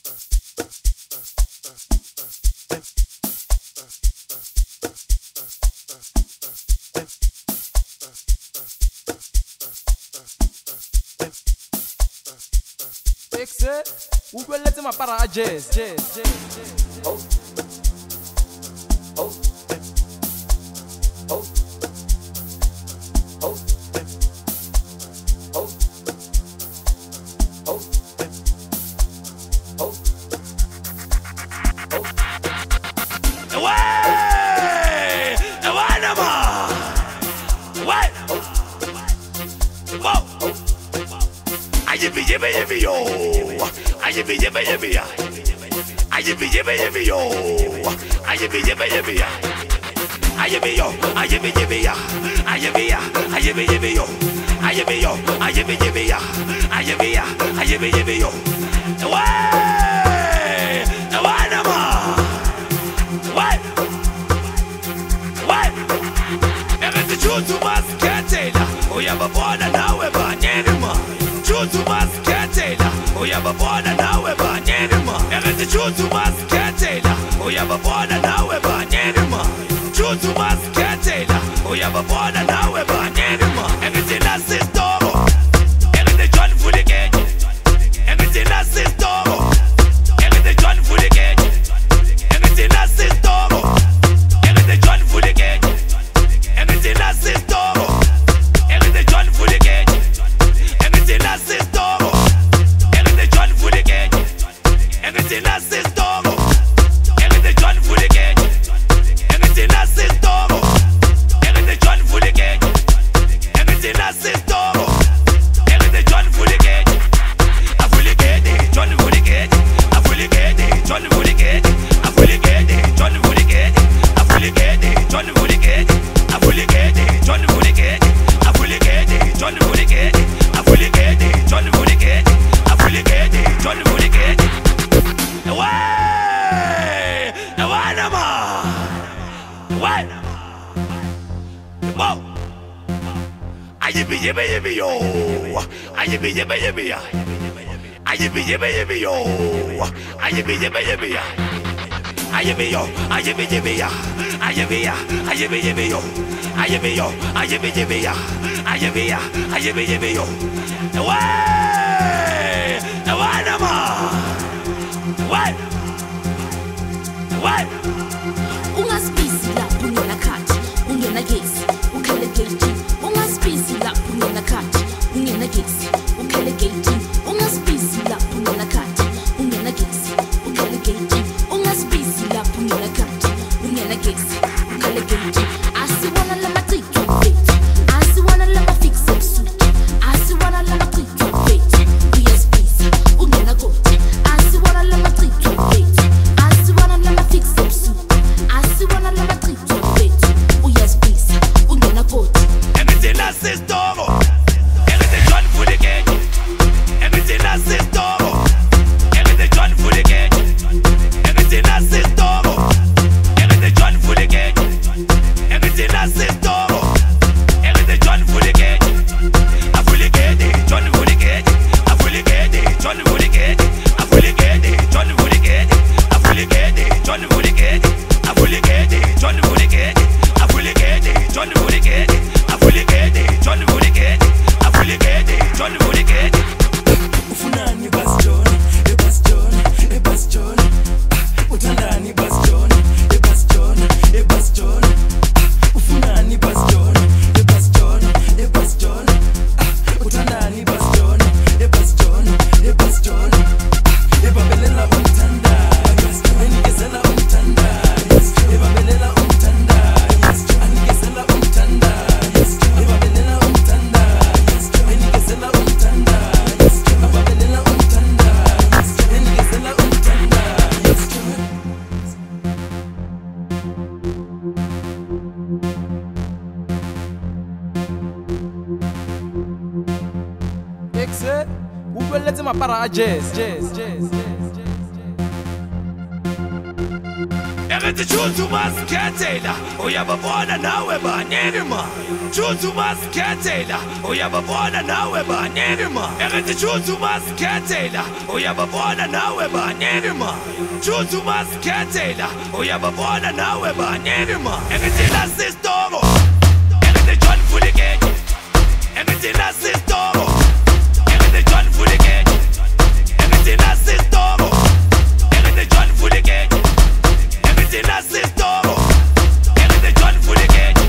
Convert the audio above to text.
Ou quel est ma para jazz. Oh. Oh. Oh. Oh. Oh. Oh. Oh. Oh. Ouais! Ouais, nama! Ouais! Wow! Ayibi yibi yibi yo! Ayibi yibi yibi ya! Ayibi yibi yibi yo! Ayibi yibi yibi ya! Ayibi yo! Ayibi yibi ya! Ayibi ya! Ayibi yibi yo! Ayibi yo! Ayibi yibi ya! Ayibi ya! Ayibi yibi yo! Ouais! Ouais, nama! Ouais! Ouais! Erete chutu masketela! Uyababona nawe banyerima! Chutu masketela! Uyababona nawe banyerima! Erete chutu masketela! Uyababona nawe banyerima! Chutu masketela! Uyababona nawe banyerima! Erete nasistoro! Erete John Fuligate! Erete nasistoro! Erete John Fuligate! Erete nasistoro! Erete John Fuligate! Erete nasistoro! Erete John Fuligate! Erete nasistoro! Erete John Fuligate! Erete nasistoro! Erete John Fuligate! Erete nasistoro! Erete John Fuligate! Erete nasistoro! Erete John Fuligate! A Fuligate! John Fuligate! A Fuligate! John Fuligate! A Fuligate! John Fuligate! A Fuligate! John Fuligate! A Fuligate! John Fuligate! A Fuligate! John Fuligate! A Fuligate! John Fuligate! A Fuligate! John Fuligate! Ouais! Ouais, nama! Ouais! Wow! Ayibi yibi yibi yo! Ayibi yibi yibi ya! Ayibi yibi yibi yo! Ayibi yibi yibi ya! Ayibi yo! Ayibi yibi ya! Ayibi ya! Ayibi yibi yo! Ayibi yo! Ayibi yibi ya! Ayibi ya! Ayibi yibi yo! Ouais! Ouais, nama! Ouais! Ouais! Ungaspisi lapho ungena khathi ungena gesi ukhele gate ungaspisi lapho ungena khathi ungena gesi ukhele gate ungaspisi lapho ungena khathi ungena gesi ukhele gate ungaspisi lapho ungena khathi ungena gesi ukhele gate asiwana lama qiqo fethu asiwana lama fix ebusuku asiwana lama qiqo fethu uyaspisi ungena goti asiwana lama qiqo fethu asiwana lama fix ebusuku asiwana lama qiqo fethu uyaspisi ungena goti Erete nasistoro! Erete John Fuligate! Erete nasistoro! Erete John Fuligate! Erete nasistoro! Erete John Fuligate! Erete nasistoro! Erete John Fuligate! A Fuligate! John Fuligate! A Fuligate! John Fuligate! A Fuligate! John Fuligate! A Fuligate! John Fuligate! A Fuligate! John Fuligate! A Fuligate! John Fuligate! A Fuligate! John Fuligate! A Fuligate! John Fuligate! Ufunani Bas John, Bas John, Bas John. Uthandani Bas John, Bas John, Bas John. Ufunani Bas John, Bas John, Bas John. Uthandani Bas John, Bas John, Bas John. Ebabelela umthanda, anikezela umthanda. Ebabelela umthanda, anikezela umthanda. Ebabelela umthanda, anikezela umthanda. Ebabelela umthanda, anikezela umthanda. Exe, ou quel est ma para jazz. Erete Engithi choose umasikhethela uyababona nawe baningi ma choose umasikhethela uyababona nawe baningi ma Engithi choose umasikhethela uyababona nawe baningi ma choose umasikhethela uyababona nawe baningi ma Engithi lasistoko Engithi John Fulikeke Engithi lasistoko Engithi John Fulikeke Engithi lasistoko Engithi John Fulikeke Engithi lasistoko Engithi John Fulikeke